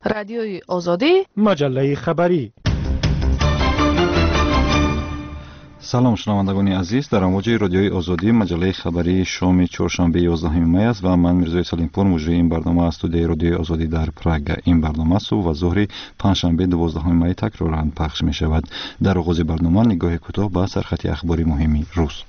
رادیوی آزادی، مجله خبری. سلام شنوندگان عزیز، در امواج رادیوی آزادی مجله خبری شام چهارشنبه 11 می است و من میرزا سلیمپور مجری این برنامه از استودیوی رادیوی آزادی در پراگ. این برنامه صبح و ظهر پنجشنبه 12 می تکرارا پخش می شود. در آغاز برنامه نگاه کوتاه به سرخط اخباری مهمی روز.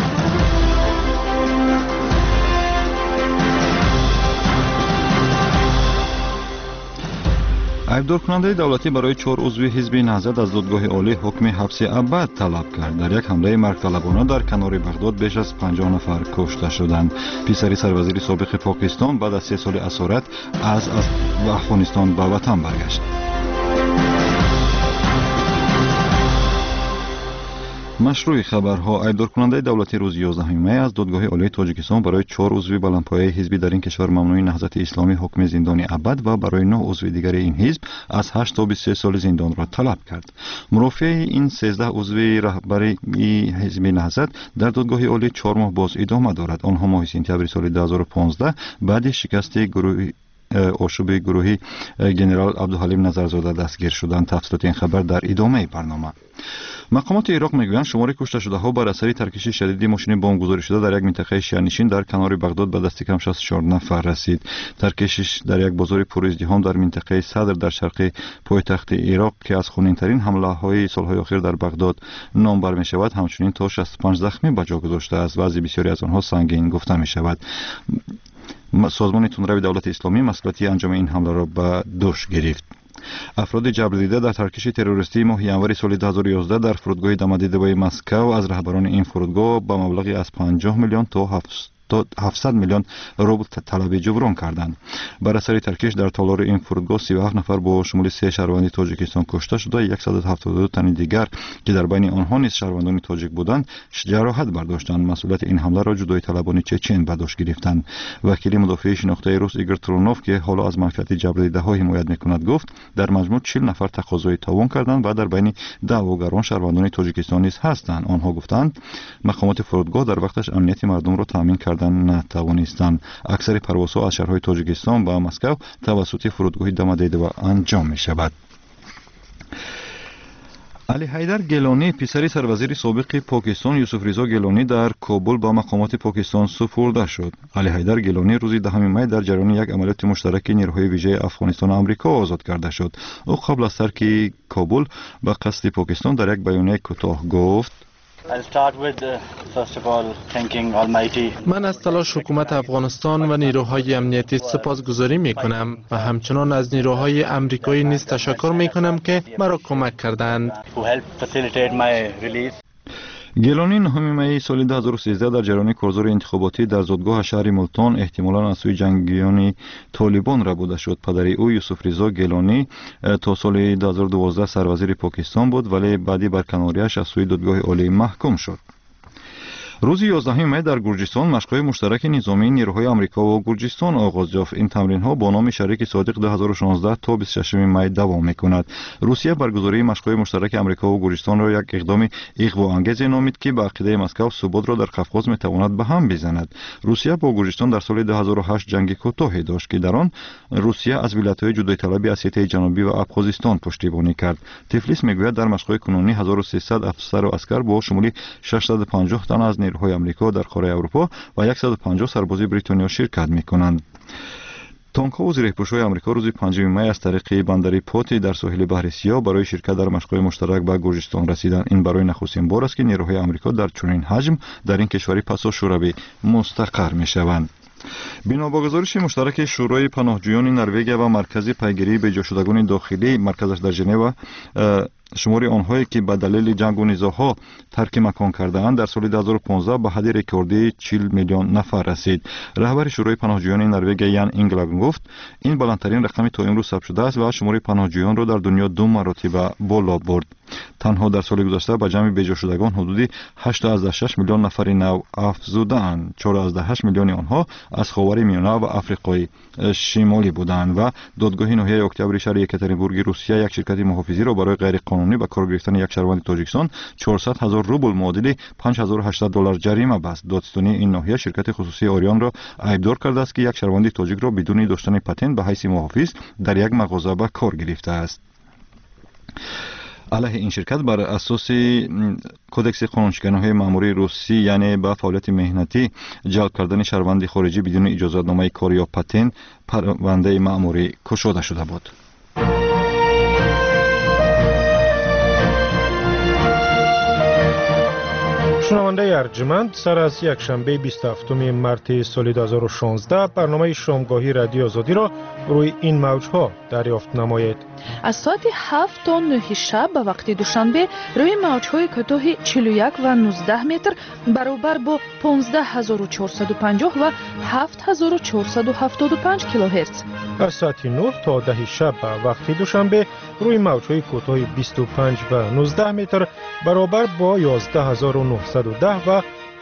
عیبدار کننده دولتی برای 4 عضو حزب نهضت از دادگاه عالی حکم حبس ابد طلب کرد. در یک حمله مرگطلبانه در کنار بغداد بیش از 50 نفر کشته شدند. پسری سروزیر سابق پاکستان بعد از 3 سال اسارت از افغانستان به وطن برگشت. مشروع خبرها. عیبدار کننده دولتی روز 11 می از دادگاه عالی تاجیکستان برای 4 عضو بلندپایه حزب در این کشور ممنوع نهضت اسلامی حکم زندان ابد و برای 9 عضو دیگر این حزب از 8 تا 23 سال زندان را طلب کرد. مرافع این 13 عضو رهبری حزب نهضت در دادگاه عالی 4 ماه باز ادامه دارد. آنها ماه سپتامبر سال 2015 بعد شکست آشوب گروهی جنرال عبدالحلیم نظرزاده دستگیر شدند. تفصیلات این خبر در ادامه برنامه. مقامات عراق میگویند شمار کشته شده ها بر اثر ترکش شدید ماشین بمب گذاری شده در یک منطقه شهرنشین در کنار بغداد به دست کم 64 نفر رسید. ترکشش در یک بازار پرازدحام در منطقه صدر در شرق پایتخت عراق که از خونین‌ترین حمله های سالهای اخیر در بغداد نام بر می شود همچنین تا 65 زخمی به جا گذاشته است. وضع بسیاری از آنها سنگین گفته می شود. سازمان تندروی دولت اسلامی مسئولیت انجام این حمله را به دوش گرفت. افراد جبر دیده در ترکش تروریستی ماه ینوری سال 2011 در فرودگاه دمدیدوی مسکو از رهبران این فرودگاه با مبلغی از 50 میلیون تا 700 میلیون روبل طلب جبران کردند. بر اثر ترکش در تالار این فرودگاه 37 نفر با شمول 3 شهروند تاجیکستان کشته شده، 172 تن دیگر که در بین آنها نیز شهروندان تاجیک بودند جراحت برداشتند. مسئولیت این حمله را جدای طلبان چچن به دوش گرفتند. وکیل مدافع شناخته روس ایگور ترونوف که حالا از منفعت جبر دیده ها حمایت میکند گفت در مجموع 40 نفر تقاضای تاوان کردند و در بین دعواگران شهروندان تاجیکستان نیز هستند. آنها گفتند مقامات فرودگاه در وقتش امنیت مردم را تامین کردن نتوانستند. اکثر پروازها از شهرهای تاجیکستان به مسکو توسط فرودگاه دمدیدو انجام می شود. علی حیدر گیلانی پسری سروزیر سابق پاکستان یوسف رضا گیلانی در کابل با مقامات پاکستان سپرده شد. علی حیدر گیلانی روز 10 می در جریان یک عملیات مشترک نیروهای ویژه افغانستان و آمریکا آزاد کرده شد. او قبل از ترک کابل به قصد پاکستان در یک بیانیه کوتاه گفت من از تلاش حکومت افغانستان و نیروهای امنیتی سپاسگزاری می کنم و همچنان از نیروهای امریکایی نیز تشکر می کنم که مرا کمک کردند. گیلانی 9 می سال 2013 در جریان کارزار انتخاباتی در زادگاه شهر ملتان احتمالاً از سوی جنگیان طالبان ربوده شد. پدر او یوسف رضا گیلانی تا سال 2012 سروزیر پاکستان بود ولی بعدی برکناریش از سوی دادگاه عالی محکوم شد. روز 11 می در گرجستان مشق‌های مشترک نظامی نیروهای آمریکا و گرجستان آغاز یافت. این تمرین‌ها با نام شریک صادق 2016 تا 26 می دوام می‌کند. روسیه برگزاری مشق‌های مشترک آمریکا و گرجستان را یک اقدام اغوا‌انگیز نامید که به عقیده مسکو ثبات را در قفقاز می‌تواند به هم بزند. روسیه با گرجستان در سال 2008 جنگ کوتاهی داشت که در آن روسیه از ولایت‌های جدای طلبی اسیای جنوبی و ابخازستان پشتیبانی کرد. تفلیس می‌گوید در مشق‌های کنونی 1300 افسر و عسکر با شمول 650 تن از نیروهای آمریکا در قاره اروپا و 150 سرباز بریتانیا شرکت می‌کنند. تانک‌ها و زیره‌پوش‌های آمریکا روز 5 می از طریق بندر پوتی در ساحل بحر سیاه برای شرکت در مشق‌های مشترک به گرجستان رسیدند. این برای نخستین بار است که نیروهای آمریکا در چنین حجم در این کشور پس از شوروی مستقر می‌شوند. بنا به گزارش مشترک شورای پناهجویان نروژ و مرکز پیگیری به جاشدگان داخلی مرکزش در ژنو شمار آنهایی که به دلیل جنگ و نزاع‌ها ترک مکان کرده‌اند در سال 2015 به حد رکوردی 40 میلیون نفر رسید. رهبر شورای پناهجویان نروژ یان اینگلند گفت این بلندترین رقمی تا امروز ثبت شده است و شمار پناهجویان را در دنیا 2 مرتبه بالا برد. تنها در سال گذشته به جمع بجا شدگان حدود 8.6 میلیون نفر نو افزودند. 4.8 میلیون آنها از خاورمیانه و آفریقای شمالی بودند و دادگاه ناحیه اکتبر شهر یکاترینبورگ روسیه یک شرکت محافظی را برای غیر قانونی به کار گرفتن یک شهروند تاجیکستان 400,000 روبل معادل 5800 دلار جریمه بست. دادستانی این ناحیه شرکت خصوصی آریان را ایبدار کرده است که یک شهروند تاجیک را بدون داشتن پتنت به حیث محافظ در یک مغازه به کار گرفته است. علیه این شرکت بر اساس کدکس قانونشکنی‌های مأموری روسی، یعنی با فعالیت مهنتی جلب کردن شهروند خارجی بدون اجازه‌نامه کار یا پتنت، پرونده مأموری گشوده شده بود. شنونده ارجمند، سر از یک شنبه 27 مارس سال 2016 برنامه شامگاهی رادیو آزادی را روی این موج‌ها دریافت نمایید. از ساعت 7 تا 9 شب به وقت دوشنبه روی موج‌های کوتاه 41 و 19 متر برابر با 15450 و 7475 کیلوهرتز. از ساعت 9 تا 10 شب به وقت دوشنبه روی موج‌های کوتاه 25 و 19 متر برابر با 11910 و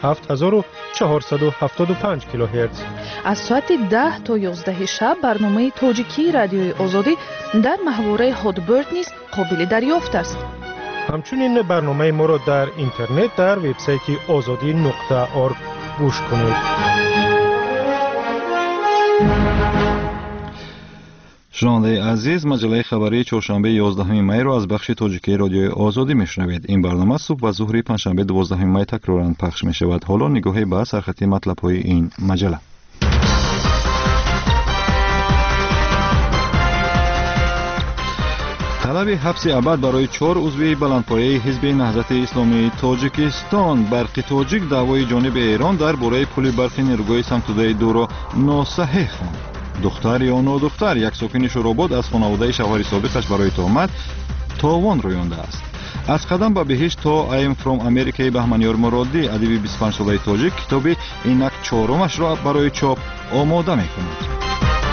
7475 کیلوهرتز. از ساعت 10 تا 11 شب برنامه تاجیکی رادیوی آزادی در محوره هادبرد نیز قابل دریافت است. همچنین برنامه ما را در اینترنت در وبسایت azadi.org گوش کنید. شنونده عزیز، مجله خبری چهارشنبه 11 می را از بخش تاجیکی رادیوی آزادی میشنوید. این برنامه صبح و ظهر پنجشنبه 12 می تکرارا پخش می شود. حالا نگاهی به سرخط مطلب های این مجله. طلب حبس ابد برای 4 عضو بلندپایه حزب نهضت اسلامی تاجیکستان. برق تاجیک دعوای جانب ایران درباره پل برق نیروگاه سمتوده 2 را ناصحیح خواند. دختر یا نادختر یک ساکن شوراباد از خانواده شوهر سابقش برای تهمت تاوان رویانده است. از قدم به بهشت تا I am from America بهمنیار مرادی، ادیب 25 ساله تاجیک، کتاب اینک چهارمش را برای چاپ آماده می‌کند.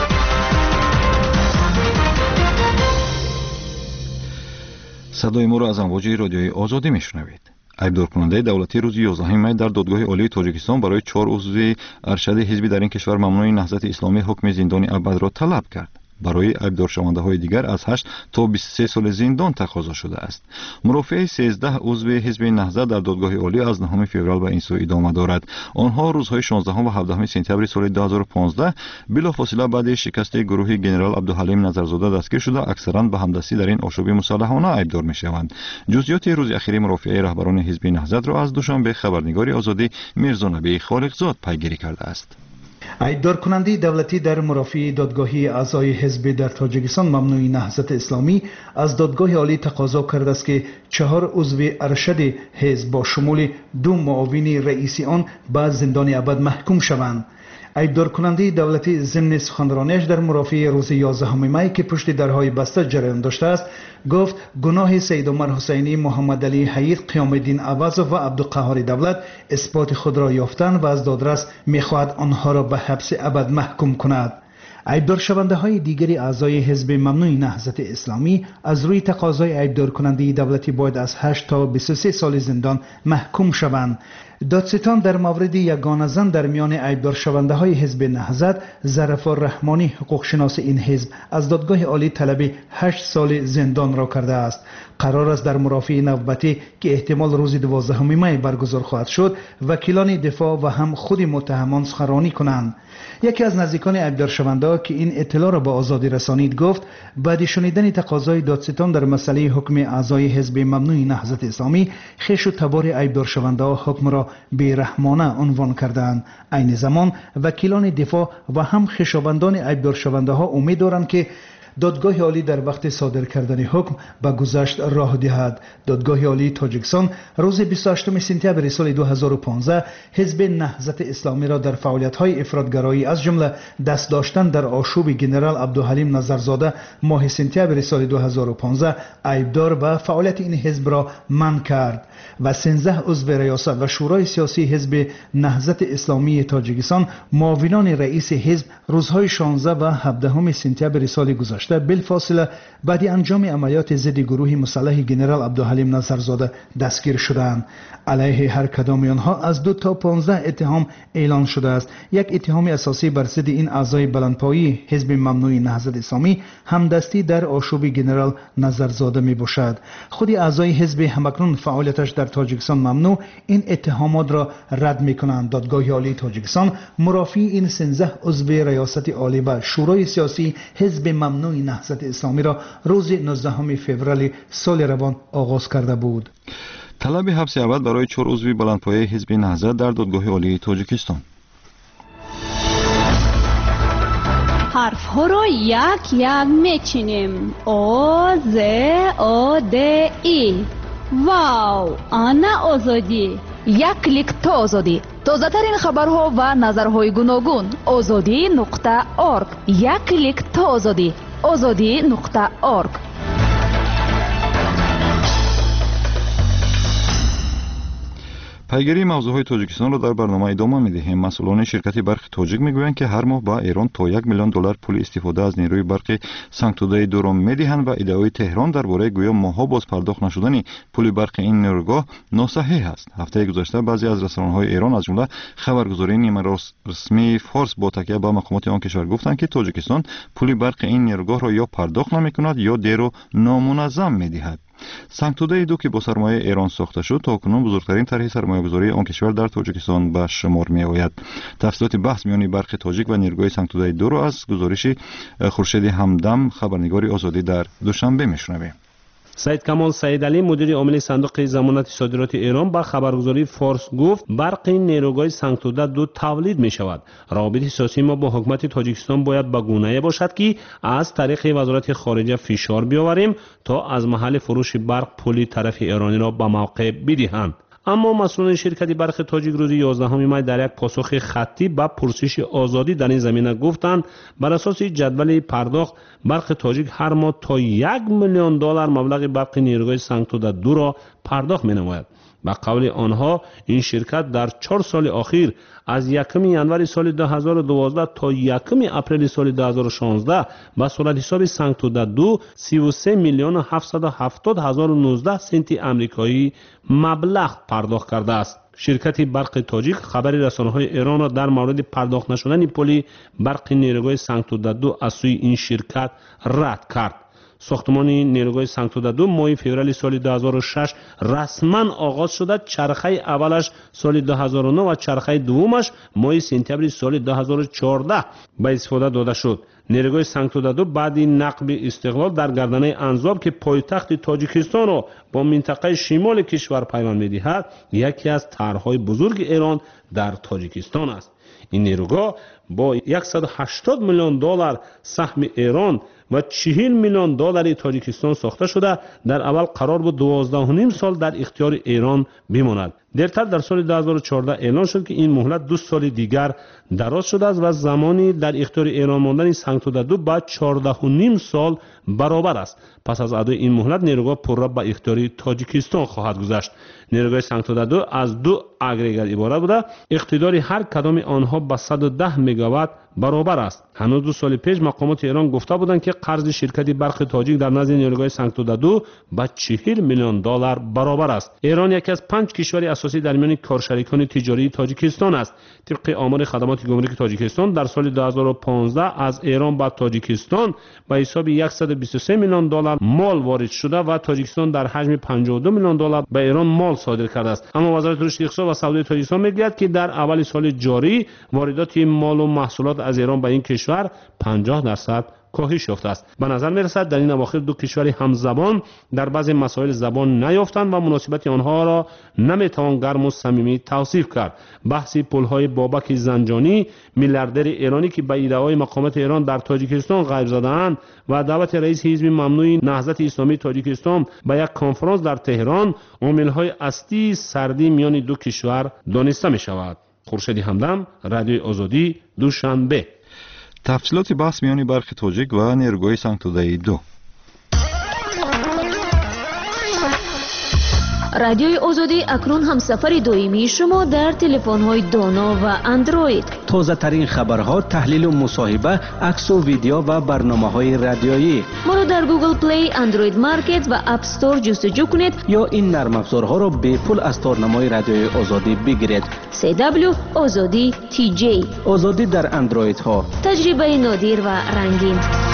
صدای ما را از امواج رادیوی آزادی میشنوید. ایبدار کننده دولتی روز 11 می در دادگاه عالی تاجیکستان برای 4 عضو ارشد حزبی در این کشور ممنوع نهضت اسلامی حکم زندان ابد را طلب کرد. برای ایبدار شونده های دیگر از 8 تا 23 سال زندان تقاضا شده است. مرافعه 13 عضو حزب نهضت در دادگاه عالی از 9 فوریه به این سو ادامه دارد. آنها روزهای 16 و 17 سپتامبر سال 2015 بلافاصله بعد شکست گروه جنرال عبدالحلیم نظرزاده دستگیر شده، اکثرا به همدستی در این آشوب مسلحانه ایبدار میشوند. جزئیات روز اخیر مرافعه رهبران حزب نهضت را از دوشنبه خبرنگار آزادی میرزا نبی خالقزاد پیگیری کرده است. ایبدار کننده دولتی در مرافعه دادگاهی اعضای حزب در تاجیکستان ممنوع نهضت اسلامی از دادگاه عالی تقاضا کرده است که 4 عضو ارشد حزب با شمول 2 معاون رئیسی آن به زندان ابد محکوم شوند. ایبدار کننده دولتی ضمن سخنرانیش در مرافعه روز 11 می که پشت درهای بسته جریان داشته است گفت گناه سید عمر حسینی، محمد علی حید، قیام الدین عوض و عبدالقهار دولت اثبات خود را یافتند و از دادرس می‌خواهد آنها را به حبس ابد محکوم کند. ایبدار شونده های دیگری اعضای حزب ممنوع نهضت اسلامی از روی تقاضای ایبدار کننده دولتی باید از 8 تا 23 سال زندان محکوم شوند. دادستان در مورد یگانه زن در میان ایبدار شونده های حزب نهضت، ظرفا رحمانی، حقوق شناس این حزب، از دادگاه عالی طلب 8 سال زندان را کرده است. قرار است در مرافعه نوبتی که احتمال روز 12 می برگزار خواهد شد وکیلان دفاع و هم خود متهمان سخنرانی کنند. یکی از نزدیکان ایبدار شونده که این اطلاع را به آزادی رسانید گفت بعد شنیدن تقاضای دادستان در مسئله حکم اعضای حزب ممنوع نهضت اسلامی، خویش و تبار ایبدار شونده حکم را بی‌رحمانه عنوان کردند. عین زمان وکیلان دفاع و هم خویشاوندان ایبدار شونده ها امید دارند که دادگاه عالی در وقت صادر کردن حکم به گذشت راه دهد. دادگاه عالی تاجیکستان روز 28 سپتامبر سال 2015 حزب نهضت اسلامی را در فعالیت‌های افراطگرایی از جمله دست داشتن در آشوب جنرال عبدالحلیم نظرزاده ماه سپتامبر سال 2015 ایبدار و فعالیت این حزب را منع کرد و 13 عضو ریاست و شورای سیاسی حزب نهضت اسلامی تاجیکستان معاونان رئیس حزب روزهای 16 و 17 سپتامبر سال گذشته گذشته بالفاصله بعد انجام عملیات ضد گروه مسلح جنرال عبدالحلیم نظرزاده دستگیر شدند. علیه هر کدام آنها از 2 تا 15 اتهام اعلان شده است. یک اتهام اساسی بر ضد این اعضای بلندپایه حزب ممنوع نهضت اسلامی همدستی در آشوب جنرال نظرزاده می باشد. خود اعضای حزب همکنون فعالیتش در تاجیکستان ممنوع این اتهامات را رد می کنند. دادگاه عالی تاجیکستان مرافعی این 13 عضو ریاست عالی و شورای سیاسی حزب ممنوع نهضت اسلامی را روز 19 فوریه سال روان آغاز کرده بود. طلب حبس ابد برای 4 عضو بلندپایه حزب نهضت در دادگاه عالی تاجیکستان. حرف ها را یک یک میچینیم. او ز او د ای. واو، آنا آزادی. یک کلیک تا آزادی. تازه ترین خبرها و نظرهای گوناگون. azadi.org. یک کلیک تا آزادی. azadi.org. پیگیری موضوعهای تاجیکستان را در برنامه ادامه می‌دهیم. مسئولان شرکت برق تاجیک میگویند که هر ماه به ایران تا 1 میلیون دلار پول استفاده از نیروی برق سنگتوده 2 را می‌دهند و ادعای تهران درباره گویا ماه‌ها باز پرداخت نشدن پول برق این نیروگاه ناصحیح است. هفته گذشته بعضی از رسانه‌های ایران از جمله خبرگزاری نیمه رسمی فارس با تکیه به مقامات آن کشور گفتند که تاجیکستان پول برق این نیروگاه را یا پرداخت نمی‌کند یا دیر و نامنظم می‌دهد. سنگتوده 2 که با سرمایه ایران ساخته شد تا کنون بزرگترین طرح سرمایه‌گذاری آن کشور در تاجیکستان به شمار می‌آید. تفصیلات بحث میان برق تاجیک و نیروگاه سنگتوده 2 را از گزارش خورشید همدم خبرنگار آزادی در دوشنبه می‌شنویم. سید کمال سیدعلی مدیر عامل صندوق ضمانت صادرات ایران با خبرگزاری فارس گفت برق این نیروگاه سنگتوده 2 تولید می شود. روابط سیاسی ما با حکومت تاجیکستان باید به گونه‌ای باشد که از طریق وزارت خارجه فشار بیاوریم تا از محل فروش برق پول طرف ایرانی را به موقع بدهند. اما مسئولان شرکت برق تاجیک روز 11 می در یک پاسخ خطی به پرسش آزادی در این زمینه گفتند بر اساس جدول پرداخت برق تاجیک هر ماه تا 1 میلیون دلار مبلغ برق نیروگاه سنگتوده 2 را پرداخت می نماید. به قول آنها این شرکت در 4 سال اخیر از 1 ینوار سال 2012 تا 1 اپریل سال 2016 به صورت حساب سنگتوده 2 33 میلیون 770 هزار و 19 سنت آمریکایی مبلغ پرداخت کرده است. شرکت برق تاجیک خبر رسانه‌های ایران را در مورد پرداخت نشدن پول برق نیروگاه سنگتوده 2 از سوی این شرکت رد کرد. ساختمان نیروگاه سنگتوده 2 ماه فوریه سال 2006 رسما آغاز شده. چرخه اولش سال 2009 و چرخه دومش ماه سپتامبر سال 2014 به استفاده داده شد. نیروگاه سنگتوده 2 بعد نقب استقلال در گردنه انزاب که پایتخت تاجیکستان را با منطقه شمال کشور پیوند می‌دهد یکی از طرح‌های بزرگ ایران در تاجیکستان است. این نیروگاه با 180 میلیون دلار سهم ایران و 40 میلیون دلار تاجیکستان ساخته شده در اول قرار بود 12.5 سال در اختیار ایران بماند. دیرتر در سال 2014 اعلان شد که این مهلت 2 سال دیگر دراز شده است و زمانی در اختیار ایران ماندن سنگتوده 2 بعد 14.5 سال برابر است. پس از ادای این مهلت نیروگاه پررا به اختیار تاجیکستان خواهد گذشت. نیروگاه سنگتوده 2 از 2 اگریگات عبارت بوده. اقتدار هر کدام آنها به 110 مگاوات برابر است. هنوز 2 سال پیش مقامات ایران گفته بودند که قرض شرکت برق تاجیک در نزد نیروگاه سنگتوده 2 به 40 میلیون دلار برابر است. ایران یکی از 5 کشور اساسی در میان کارشریکان تجاری تاجیکستان است. طبق آمار خدمات گمرک تاجیکستان در سال 2015 از ایران به تاجیکستان به حساب 123 میلیون دلار مال وارد شده و تاجیکستان در حجم 52 میلیون دلار به ایران مال صادر کرده است. اما وزارت رشد اقتصاد و سودای تاجیکستان میگوید که در اول سال جاری واردات مال و محصولات از ایران به این کشور 50% کاهش یافته است. به نظر میرسد در این اواخر 2 کشور همزبان در بعضی مسائل زبان نیافتند و مناسبت آنها را نمیتوان گرم و صمیمی توصیف کرد. بحث پل‌های بابک زنجانی میلیاردر ایرانی که به ایده‌های مقامات ایران در تاجیکستان غیب زده‌اند و دعوت رئیس حزب ممنوع نهضت اسلامی تاجیکستان به یک کنفرانس در تهران عامل‌های اصلی سردی میان 2 کشور دانسته می‌شود. خورشید همدم، رادیو آزادی، دوشنبه. تفصیلات بحث میان برق تاجیک و نیروگاه سنگتوده 2. رادیوی آزادی اکنون همسفر دائمی شما در تلفن‌های دانا و اندروید. تازه ترین خبرها، تحلیل و مصاحبه، عکس و ویدیو و برنامه‌های رادیویی. ما را در گوگل پلی، اندروید مارکت و اپ استور جستجو کنید یا این نرم افزارها را به پول از تارنمای رادیوی آزادی بگیرید. CW آزادی TJ. آزادی در اندروید ها. تجربه نادر و رنگین.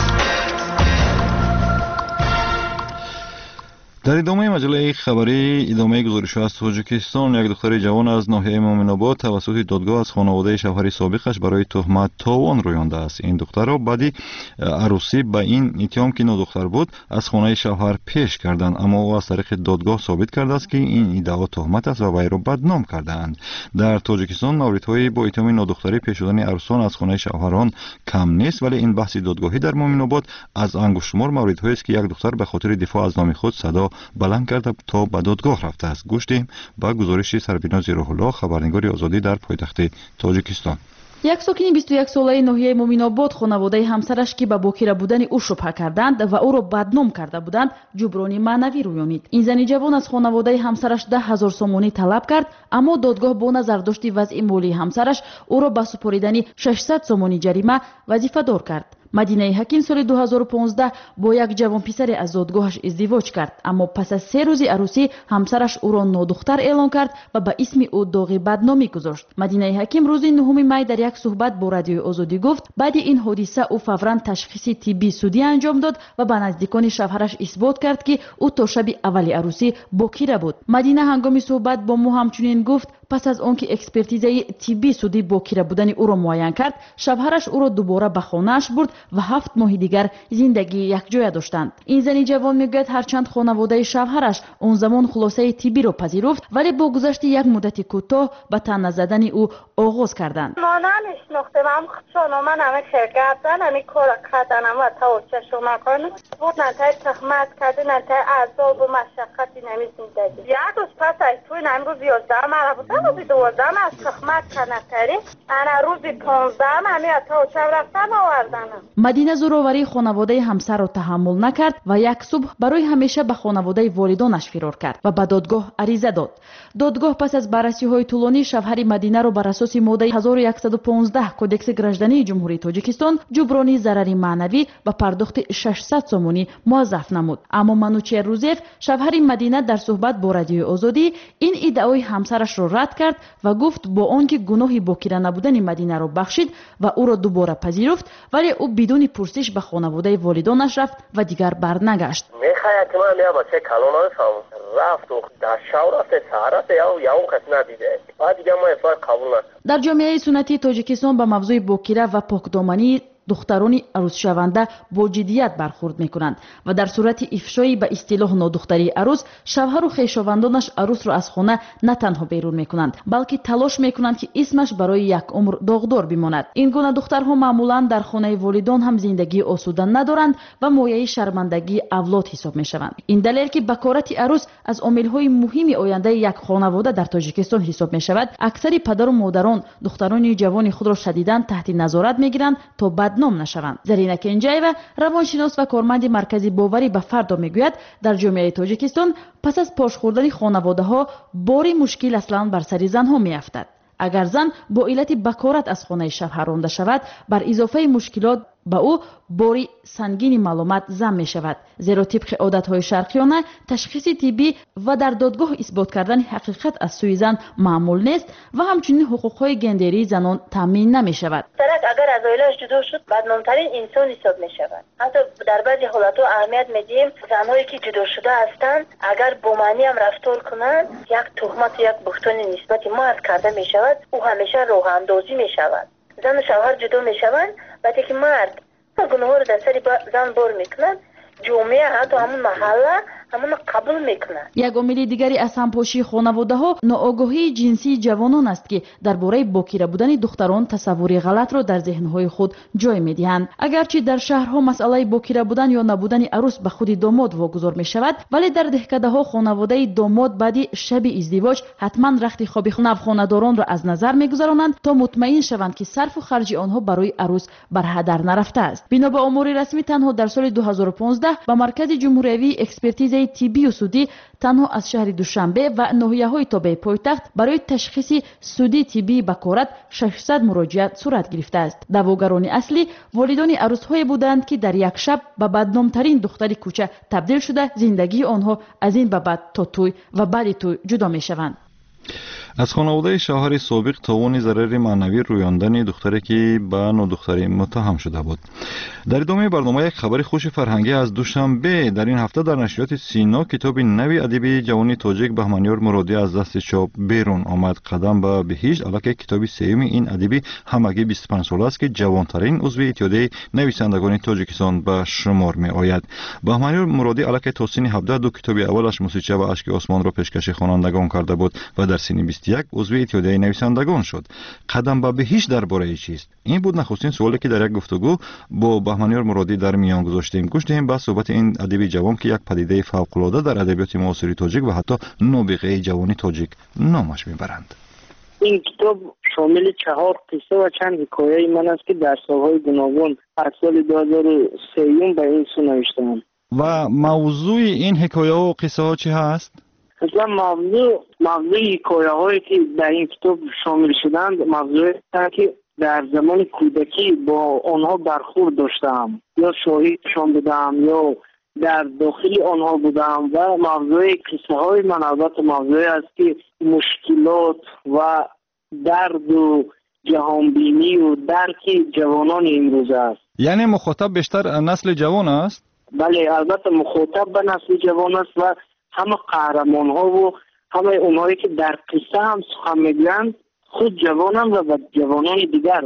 در ادامه مجله خبری ادامه گزارش از تاجیکستان، یک دختر جوان از ناحیه مومن آباد توسط دادگاه از خانواده شوهر سابقش برای تهمت تاوان رویانده است. این دختر را بعدی عروسی به این اتهام که نودختر بود از خانه شوهر پیش کردند، اما او از طریق دادگاه ثابت کرده است که این ادعا تهمت است و وی را بدنام کردند. در تاجیکستان موردهای با اتهام نودختری پیش شدن عروسان از خانه شوهران کم نیست، ولی این بحث دادگاهی در مومن آباد از انگشتشمار موردهایی است که یک دختر به خاطر دفاع از نام خود صدا بلند کرده تا به دادگاه رفته است. گوشتیم با گزارش سربینا زیراالله، خبرنگار آزادی در پایتخت تاجیکستان. یک ساکن 21 ساله ناحیه مومن‌آباد خانواده همسرش که به باکره بودن او شبهه کردند و او را بدنام کرده بودند جبرانی معنوی رویانید. این زن جوان از خانواده همسرش 10,000 سومونی طلب کرد، اما دادگاه با نظرداشت وضع مالی همسرش او را به سپردن 600 سومونی جریمه وظیفه دار کرد. مدینه حکیم سال 2015 با یک جوان پسر از دادگاهش ازدواج کرد، اما پس از 3 روز عروسی همسرش او را نودختر اعلام کرد و به اسم او داغ بدنامی گذاشت. مدینه حکیم روز 9 می در یک صحبت با رادیوی آزادی گفت بعد این حادثه او فوراً تشخیص طبی سودی انجام داد و به نزدیکان شوهرش اثبات کرد که او تا شب اول عروسی باکره بود. مدینه هنگام صحبت با ما همچنین گفت پس از آنکه اکسپرتیزه طبی سودی باکره بودن او را معاین کرد، شوهرش او را دوباره به خانه‌اش برد و 7 ماه دیگر زندگی یکجای داشتند. این زن جوان میگوید هرچند خانواده شوهرش اون زمان خلاصه طبی را پذیرفت، ولی با گذشت یک مدت کوتاه به طعنه زدن او آغاز کردند. ما نمیشناختیم، هم خودشون من همه شرکت همین کار کردن و توجهشون نکنم بود نتای تخمت کرده نتای عذاب و مشقتی نمیزندگی. یک روز پس از توی امروز 11 مرا بود، روز 12 از تخمت کنتری انا روز 15 همین توجه رفتن آوردنم. مدینه زوراوری خانواده همسر را تحمل نکرد و یک صبح برای همیشه به خانواده والدانش فرار کرد و به دادگاه عریضه داد. دادگاه پس از بررسی‌های طولانی شوهر مدینه را بر اساس ماده 1115 کدکس گراجدانی جمهوری تاجیکستان جبرانی ضرری معنوی به پرداخت 600 سومونی موظف نمود. اما منوچهر روزیف شوهر مدینه در صحبت با رادیوی آزادی این ادعای همسرش را رد کرد و گفت با آنکه گناه باکره نبودن مدینه را بخشید و او را دوباره پذیرفت، ولی او بدون پرسش به خانواده والدانش رفت و دیگر برنگشت. میخواید که من با چه کلونش رفت و در شاور رفت سهرت یا اون کس ندیده بعد دیگه ما افراد قبول نکرد. در جامعه سنتی تاجیکستان به موضوع باکره و پاکدامنی دختران عروس شونده با جدیت برخورد میکنند و در صورت افشای به اصطلاح نودختری عروس، شوهر و خویشاوندانش عروس را از خانه نه تنها بیرون میکنند بلکه تلاش میکنند که اسمش برای یک عمر داغدار بماند. این گونه دخترها معمولا در خانه والدان هم زندگی آسوده ندارند و مایه شرمندگی اولاد حساب میشوند. این دلیل که بکارت عروس از عامل‌های مهم آینده یک خانواده در تاجیکستان حساب میشود، اکثر پدر و مادران دختران جوان خود را شدیداً تحت نظارت میگیرند تا بدنام نشوند. زرینه کنجایوا روانشناس و کارمند مرکزی باوری به فردا میگوید در جامعه تاجیکستان پس از پاش خوردن خانواده ها باری مشکل اصلا بر سر زن ها میافتد. اگر زن با علت بکارت از خانه شوهر رانده شود، بر اضافه مشکلات به او باری سنگین معلومات ضم می شود، زیرا طبق عادت‌های شرقیانه تشخیص طبی و در دادگاه اثبات کردن حقیقت از سوی زن معمول نیست و همچنین حقوق‌های گندری زنان تامین نمی شود. اگر از عائله‌اش جدا شد بدنام‌ترین انسان حساب می شود. حتی در بعضی حالات‌ها اهمیت میدیم زن‌هایی که جدا شده هستند اگر با معنی هم رفتار کنند یک تهمت یک بهتان نسبت مرد کرده می شود، او همیشه راه اندازی می شود. زن و شوهر جدا می شوند وقتی که مرد گناه رو در سر زن بار میکنند، جامعه حتی همون محله همون قبول میکنند. یک عامل دیگری از همپاشی خانواده ها ناآگاهی جنسی جوانان است که درباره باکره بودن دختران تصوری غلط را در ذهنهای خود جای میدهند. اگرچه در شهرها مسئله باکره بودن یا نبودن عروس به خود داماد واگذار می شود، ولی در دهکده ها خانواده داماد بعد شب ازدواج حتما رخت خواب خانه‌داران را از نظر میگذرانند تا مطمئن شوند که صرف و خرج آنها برای عروس بر هدر نرفته است. بنا به امور رسمی تنها در سال 2015 به مرکز جمهوری اکسپرتیز اجهزه طبی و سودی تنها از شهر دوشنبه و ناحیه‌های تابع پایتخت برای تشخیص سودی طبی به کارت 600 مراجعت صورت گرفته است. دعواگران اصلی والدان عروس‌های بودند که در یک شب به بدنام‌ترین دختر کوچه تبدیل شده زندگی آنها از این به بعد تا توی و بعد توی جدا می‌شوند. از خانواده شوهر سابق توان ضرر معنوی رویاندن دختری که به نودختری متهم شده بود. در ادامه برنامه یک خبر خوش فرهنگی از دوشنبه. در این هفته در نشریات سینا کتاب نوی ادیب جوانی تاجیک بهمنیار مرادی از دست چاپ بیرون آمد. قدم به بهشت البته کتاب سوم این ادیب همگی 25 ساله است که جوانترین عضو اتحادیه نویسندگان تاجیکستان به شمار می آید. بهمنیار مرادی البته تا سن 17 دو کتاب اولش موسیقی و اشک آسمان را پیشکش خوانندگان کرده بود و در سن 21 عضو اتحادیه نویسندگان شد. قدم به بهشت درباره چیست؟ این بود نخستین سوالی که در یک گفتگو با بهمنیار مرادی در میان گذاشتیم. گوش دهیم به صحبت این ادیب جوان که یک پدیده فوق العاده در ادبیات معاصر تاجیک و حتی نابغه جوانی تاجیک نامش میبرند. این کتاب شامل 4 قصه و چند حکایه من است که در سالهای گوناگون از سال 2003 به این سو نوشتم. و موضوع این حکایه و قصه ها چی هست؟ اصلا موضوع حکایه هایی که در این کتاب شامل شدند موضوعی هستند که در زمان کودکی با آنها برخورد داشتم یا شاهدشان بودم یا در داخل آنها بودم و موضوع قصه های من البته موضوعی است که مشکلات و درد و جهانبینی و درک جوانان امروز است. یعنی مخاطب بیشتر نسل جوان است؟ بله البته مخاطب به نسل جوان است و همه قهرمان ها و همه اونهایی که در قصه هم سخن میگویند خود جوانان و به جوانان دیگر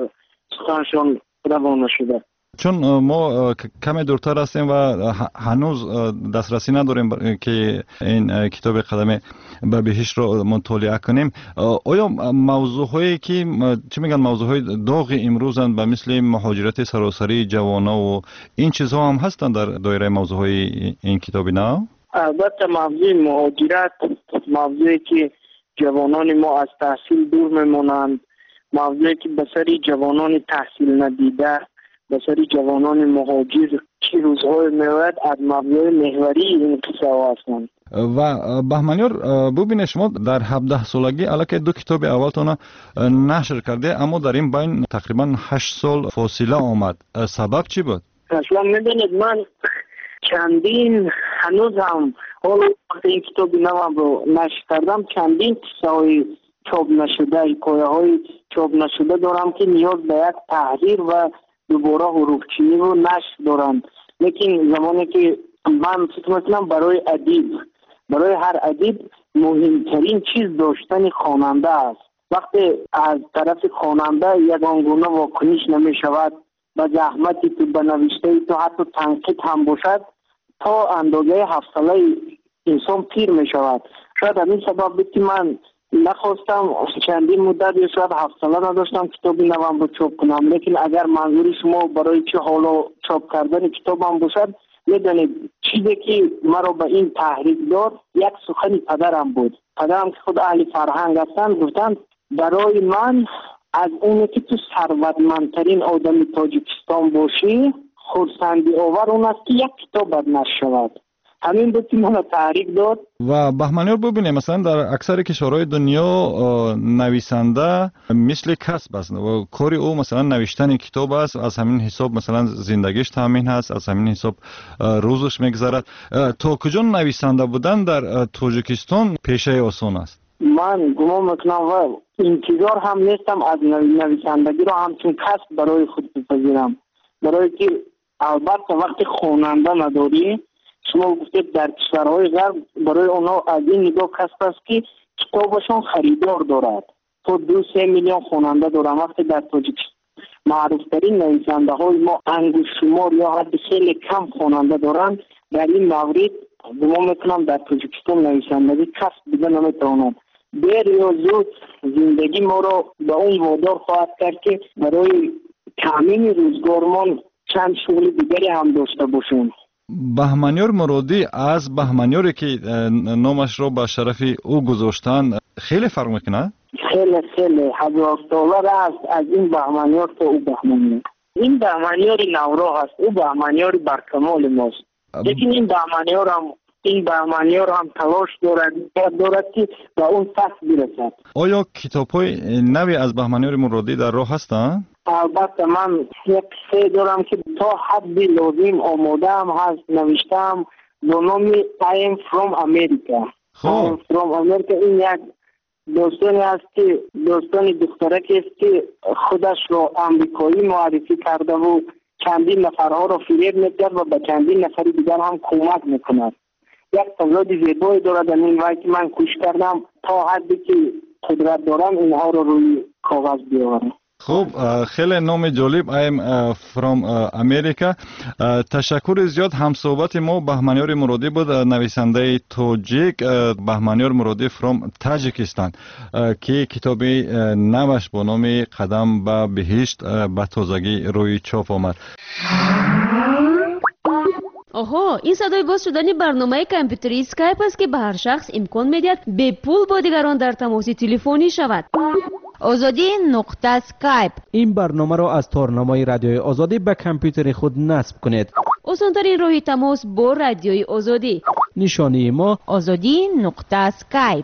سخنشان روانه شده. چون ما کمی دورتر هستیم و هنوز دسترسی نداریم که این کتاب قدم به بهشت رو مطالعه کنیم، آیا موضوعهایی که چه میگن موضوعهای داغ امروزند به مثل مهاجرت سراسری جوانا و این چیزها هم هستند در دایره موضوعهای این کتاب نه؟ البته موضوع مهاجرت موضوعی که جوانان ما از تحصیل دور میمونند، موضوعی که بسری جوانان تحصیل ندیده بسری جوانان مهاجر که روزهای میوید از موضوع محوری این قصه ها هستند. و بهمنیار ببینید شما در 17 سالگی البته 2 کتاب اولتون نشر کرده اما در این بین تقریبا 8 سال فاصله آمد. سبب چی بود؟ اصلا میدونید من چندین هنوز هم وقتی این کتاب نوام رو نشر کردم چندین قصه های چاپ نشده حکایه های چاپ نشده دارم که نیاز به یک تحریر و دوباره حروفچینی رو نشر دارم. لیکن زمانی که من فکر میکنم برای هر ادیب مهمترین چیز داشتن خواننده است. وقتی از طرف خواننده یگانگونه واکنش نمی شود و زحمتی تو به نوشته تو حتی تنقید هم باشد تا اندازه حوصله انسان پیر می شود. شاید همین سبب بود که من نخواستم چندین مدت یا شاید حوصله نداشتم کتابی نوام رو چاپ کنم. لیکن اگر منظور شما برای چه حالا چاپ کردن کتابم باشد، میدانید چیزی که مرا به این تحریک داد یک سخن پدرم بود. پدرم که خود اهل فرهنگ هستند گفتند برای من از اونه که تو ثروتمندترین آدم تاجیکستان باشی خرسندی آور اون است که یک کتاب بد نشود. همین بود که من تحریک داد. و بهمنیار ببینید مثلا در اکثر کشورهای دنیا نویسنده مثل کسب است و کاری او مثلا نوشتن کتاب است، از همین حساب مثلا زندگیش تامین هست، از همین حساب روزش میگذرد. تا کجا نویسنده بودن در تاجیکستان پیشه آسان است؟ من گمان میکنم و انتظار هم نیستم از نویسندگی رو همچون کسب برای خود بپذیرم، برای که البته وقتی خواننده نداری شما گفتید در کشورهای غرب برای اونا از این نگاه کسب است که کتابشون خریدار دارد. تو 2-3 میلیون خواننده دارن، وقتی در تاجیکستان معروفترین نویسنده های ما انگوش شمار یا حد خیلی کم خواننده دارن. در این مورد گمان میکنم در تاجیکستان نویسندگی کسب دیگه نمیتواند. دیر یا زود زندگی ما را به اون وادار خواهد کرد که برای تامین روزگارمان چند شغل دیگری هم داشته باشیم. بهمنیار مرادی از بهمنیاری که نامش را به شرف او گذاشتن خیلی فرق میکنه؟ خیلی $1000 است از این بهمنیار تا او بهمنیار. این بهمنیار نورا هست، او بهمنیار برکمال ماست. لیکن این بهمنیار هم این بهمنی‌ها را هم تلاش دارد که به اون سطح برسد. آیا کتاب‌های نوی از بهمنیار مرادی در راه هستند؟ البته من یک قصه دارم که تا حدی لازم آماده‌ام هست، نوشتم با نام I am from America. I am from America. این یک داستانی است که داستان دخترکی است که خودش را آمریکایی معرفی کرده و چندین نفرها را فریب می‌کرد و به چندین نفر دیگر هم کمک می‌کند. یک تضاد زیبایی دارد در این وقت من کوشش کردم تا حدی که قدرت دارم اینها را روی کاغذ بیاورم. خب خیلی نام جالب I am from America. تشکر زیاد. همصحبت ما بهمنیار مرادی بود، نویسنده تاجیک بهمنیار مرادی from تاجیکستان که کتاب نوش با نام قدم به بهشت به تازگی روی چاپ آمد. آها، این صدای باز شدن برنامه کامپیوتری اسکایپ است که به هر شخص امکان میدهد به پول با دیگران در تماس تلفنی شود. آزادی نقطه اسکایپ. این برنامه را از تارنمای رادیوی آزادی به کامپیوتر خود نصب کنید. آسان‌ترین راه تماس با رادیوی آزادی. نشانی ما آزادی نقطه اسکایپ.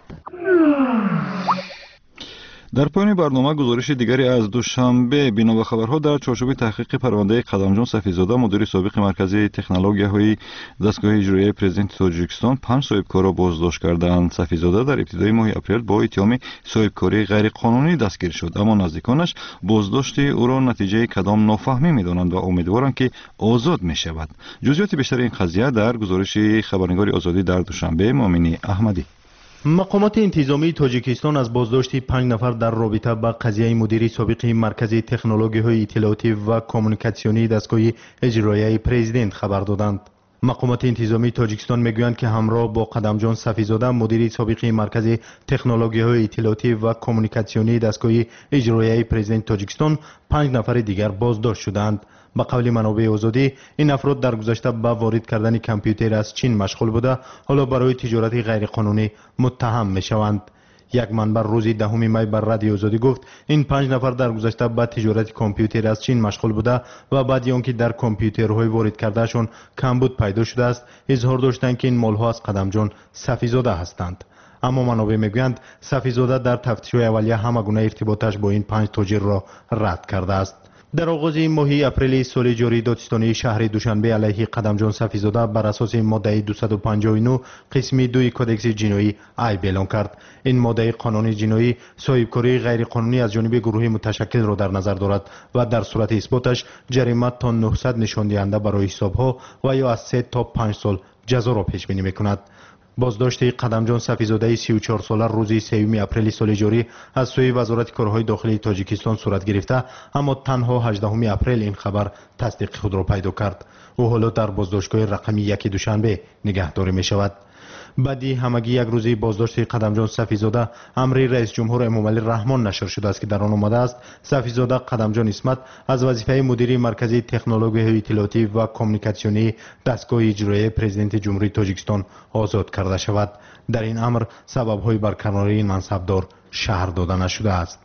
در پایان برنامه گزارش دیگری از دوشنبه. بنا به خبرها در چارچوب تحقیق پرونده قدمجان صفیزاده مدیر سابق مرکز تکنولوژی‌های دستگاه اجرایی پرزیدنت تاجیکستان 5 صاحبکار را بازداشت کردند. صفیزاده در ابتدای ماه اپریل با اتهام صاحبکاری غیر قانونی دستگیر شد، اما نزدیکانش بازداشت او را نتیجه کدام نافهمی می‌دانند و امیدوارند که آزاد می‌شود. جزئیات بیشتر این قضیه در گزارش خبرنگار آزادی در دوشنبه مؤمنی احمدی. مقامات انتظامی تاجیکستان از بازداشت 5 نفر در رابطه با قضیه مدیر سابق مرکز تکنولوژی‌های اطلاعاتی و کمیونیکاسیونی دستگاه اجرایی پرزیدنت خبر دادند. مقامات انتظامی تاجیکستان میگویند که همراه با قدمجان صفیزاده مدیر سابق مرکز تکنولوژی‌های اطلاعاتی و کمیونیکاسیونی دستگاه اجرایی پرزیدنت تاجیکستان 5 نفر دیگر بازداشت شدند. به قول منابع آزادی این افراد در گذشته به وارد کردن کامپیوتر از چین مشغول بوده، حالا برای تجارت غیرقانونی متهم میشوند. یک منبع روز 10 می بر رادیو آزادی گفت این 5 نفر در گذشته به تجارت کامپیوتر از چین مشغول بوده و بعد آنکه در کامپیوترهای وارد کردهشون کمبود پیدا شده است، اظهار داشتند که این مالها از قدمجان صفیزاده هستند. اما منابع میگویند صفیزاده در تفتیش‌های اولیه همه گونه ارتباطش با این 5 تاجر را رد کرده است. در آغاز ماه اپریل سال جاری دادستانی شهر دوشنبه علیه قدمجان صفیزاده بر اساس ماده 259 قسم 2 کدکس جنایی عیب اعلان کرد. این ماده قانون جنایی صاحبکاری غیر قانونی از جانب گروه متشکل را در نظر دارد و در صورت اثباتش جریمه تا 900 نشان دهنده برای حسابها و یا از 3 تا 5 سال جزا را پیش بینی میکند. بازداشت قدمجان صفیزاده 34 ساله روز 3 اپریل سال جاری از سوی وزارت کارهای داخلی تاجیکستان صورت گرفته، اما تنها 18 اپریل این خبر تصدیق خود را پیدا کرد. او حالا در بازداشتگاه رقمی 1 دوشنبه نگهداری می شود. بعدی همگی یک روزی بازداشت قدمجان صفیزاده امر رئیس جمهور امامعلی رحمان نشر شده است که در آن آمده است صفیزاده قدمجان اسمت از وظیفه مدیر مرکز تکنولوژی اطلاعاتی و کمیونیکاسیونی دستگاه اجرایی پرزیدنت جمهوری تاجیکستان آزاد کرده شود. در این امر سبب‌های برکناری این منصبدار شهر داده نشده است.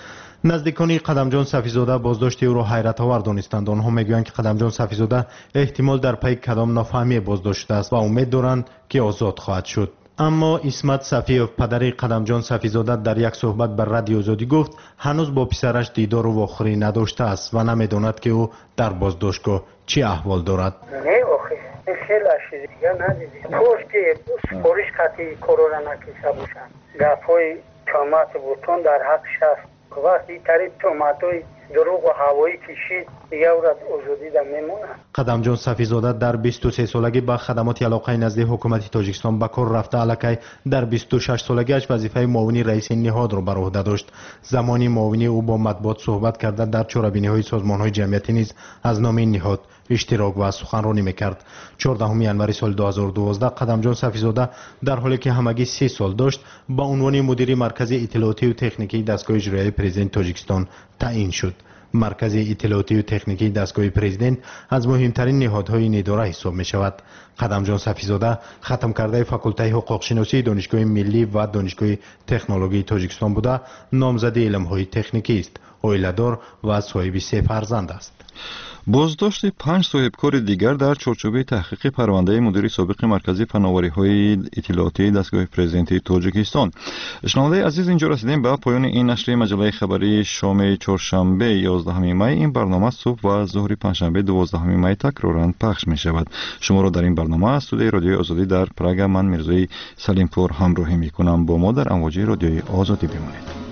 نزدیکان قدمجان صفیزاده بازداشت او را حیرت آور دانستند. آنها میگویند که قدمجان صفیزاده احتمال در پی کدام نافهمی بازداشت شده است و امید دارند که آزاد خواهد شد. اما اسمت صفیف پدر قدمجان صفیزاده در یک صحبت بر رادیو آزادی گفت هنوز با پسرش دیدار و واخری نداشته است و نمیداند که او در بازداشتگاه چی احوال دارد. نه آخه خیلی چیز دیگه ندیدی. پوش که سپارش قطعی کرونا نکشته باشند. گپ‌های تهمت بوتون در حقش است. وقتی طریق تهمت‌های دروغ و هوایی کشید دیگه او را آزادی در میمونه. قدمجان صفیزاده در 23 سالگی با خدمات علاقه نزد حکومت تاجیکستان به کار رفته، الکی در 26 سالگیش وظیفه معاون رئیس نهاد را بر عهده داشت. زمانی معاون او با مطبوعات صحبت کرده در چاره‌بینی‌های سازمان‌های جمعیتی نیز از نام این نهاد اشتراک و سخنرانی میکرد. 14 ینوری سال 2012 قدمجان صفیزاده در حالی که همگی 30 سال داشت با عنوان مدیر مرکز اطلاعاتی و تکنیکی دستگاه اجرایی پرزیدنت تاجیکستان تعیین شد. مرکز اطلاعاتی و تکنیکی دستگاه پرزیدنت از مهمترین نهادهای این اداره حساب می شود. قدمجان صفیزاده ختم کرده فاکولته حقوق شناسی دانشگاه ملی و دانشگاه تکنولوژی تاجیکستان بوده. نامزد علم‌های تکنیکی است. عائله‌دار و صاحب 3 فرزند است. بازداشت 5 صاحبکار دیگر در چارچوب تحقیق پرونده مدیر سابق مرکزی فناوری‌های اطلاعاتی دستگاه پرزیدنتی تاجیکستان. شنونده عزیز، اینجا رسیدیم به پایان این نشر مجله خبری شام چهارشنبه 11 می. این برنامه صبح و ظهر پنجشنبه 12 می تکرارا پخش می شود. شما را در این برنامه از استودیوی رادیوی آزادی در پراگ من میرزای سلیمپور همراهی می کنم. با ما در امواج رادیوی آزادی بمانید.